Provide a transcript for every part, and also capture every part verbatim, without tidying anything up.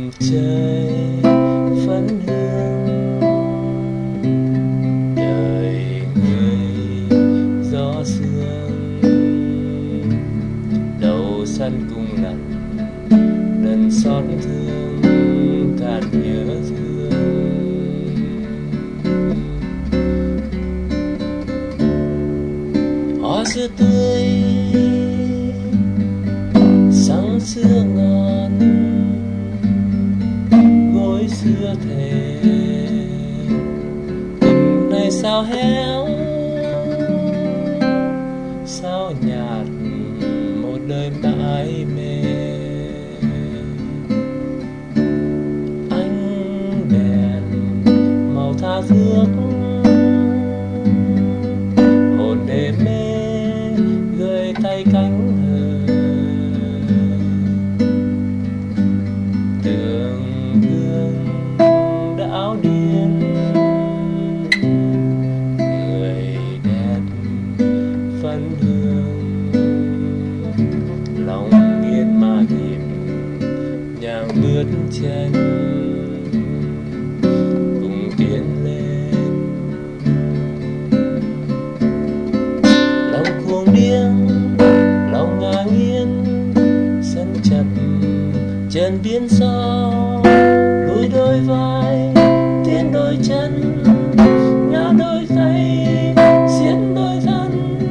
trời phấn hương đời người gió sương đầu sân cung lặn lần xót thương cạn nhớ thương hoa sữa tươi sáng sữa ngon gối xưa thề tình này sao héo sao nhạt một đời mãi mê ánh đèn màu tha thước hồn đê mê gợi tay cánh hờ tường gương đã áo điên người đẹp phấn hương lòng yên mà nhịp nhàng bước chân cùng tiến lên lòng cuồng điên lòng ngả nghiêng sân chập chân biến gió lùi đôi vai tiến đôi chân ngã đôi tay xiết đôi thân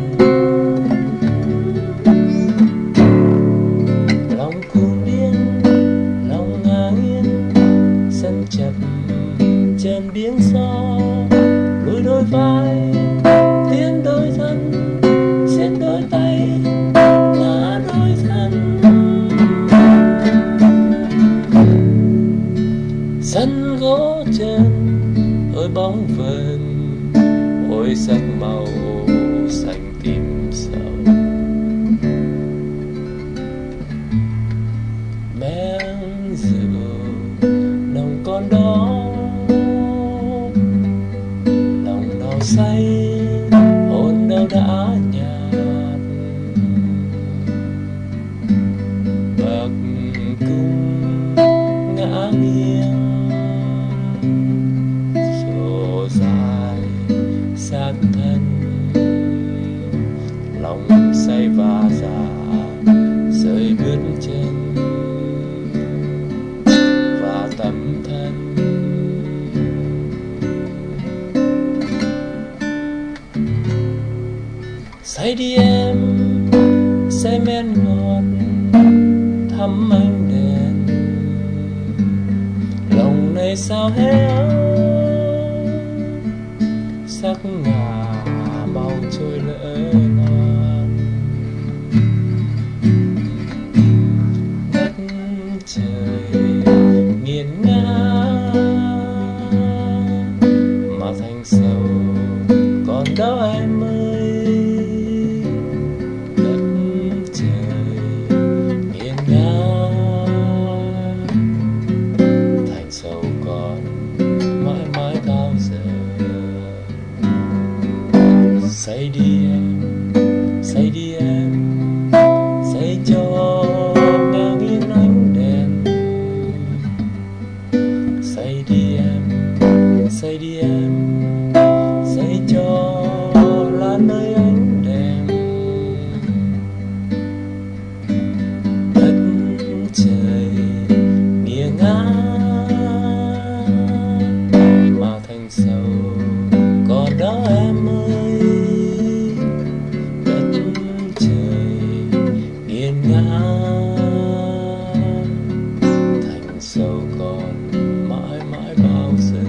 lòng cuồng điên lòng ngả nghiêng sân chập chân biến gió lùi đôi vai tiến đôi thân xiết đôi tay ngã đôi thân sân gỗ chân ôi bóng vần ôi sắc màu xanh tím sầu men rượu nồng con đó lòng đau say hồn đâu đã nhạt bậc cung ngã nghiêng sổ dài xác thân lòng say và già rơi bước chân và tâm thân say đi em say men ngọt thăm ánh đèn lòng này sao héo sắc ngà bao trôi lỡ non đất trời nghiền ngã mà thành sầu còn đâu em ơi đất trời nghiền ngã thành sầu còn mãi mãi bao giờ say đi em say đi em say cho ngang nghiêng ánh đèn say đi em say đi em say cho là nơi ánh đèn đất trời nghiêng ngả mà thành sầu còn đó em ơi đất trời nghiêng ngả thành sầu còn mãi mãi bao giờ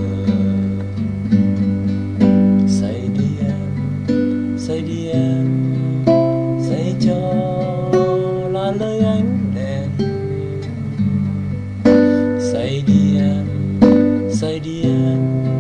say đi em say đi em say cho là lời ánh đèn say đi em say đi em